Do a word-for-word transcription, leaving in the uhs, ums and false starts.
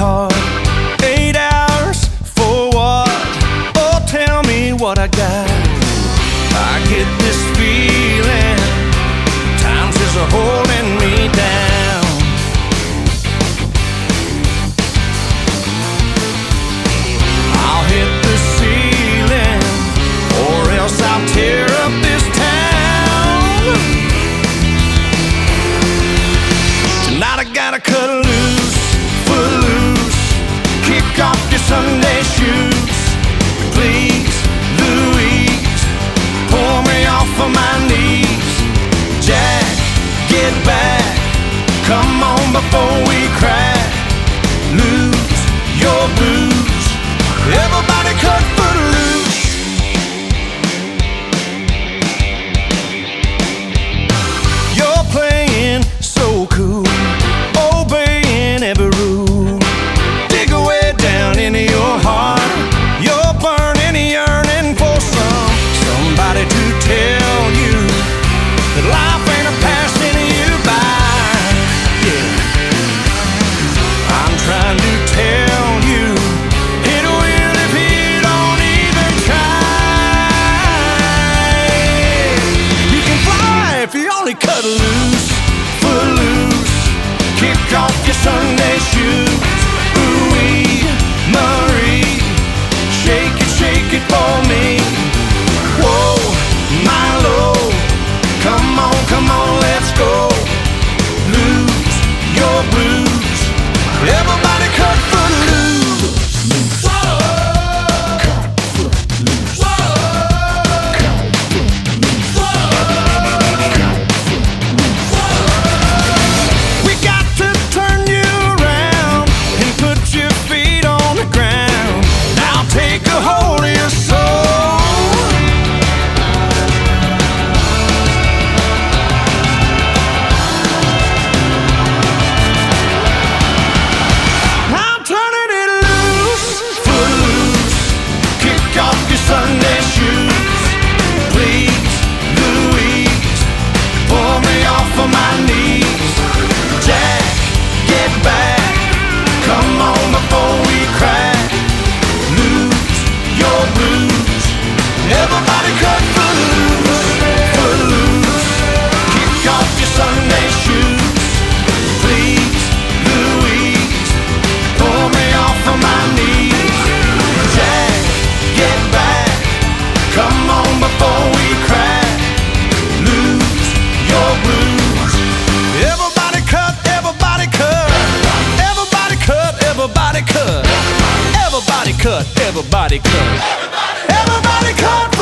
car. Eight hours for what? Oh, tell me what I got. I get this feeling times is a holding me down. I'll hit the ceiling or else I'll tear up this town. Tonight I gotta cut loose, foot loose, kick off your Sunday shoes. Please, Louise, pull me off of my knees. Jack, get back, come on before we crack. Lose your blues, everybody cut foot loose. You're playing so cool, obeying every rule. Dig away down into your heart, you're burning, yearning for some somebody to tell you that life ain't a passing you by. Yeah, I'm trying to tell you, it will if you don't even try. You can fly if you only cut loose, foot loose, kick off your Sunday shoes. Ooh-wee, Marie, shake it, shake it for me. Whoa, my lord, come on, come on, let's go. Lose your blues, everybody cut foot loose. We got to turn you around and put your feet on the ground. Now take a hold of your soul. I'm turning it loose, foot loose, kick off your Sunday shoes. Please, Louise, pull me off of my knees. Jack, get back, come on before we crack. Lose your blues, everybody cut foot loose, foot loose, kick off your Sunday shoes. Please, Louise, pull me off of my knees. Jack, get back, come on before we crack. Lose your blues, everybody cut, everybody cut, everybody cut, everybody cut, everybody cut, everybody cut, everybody cut.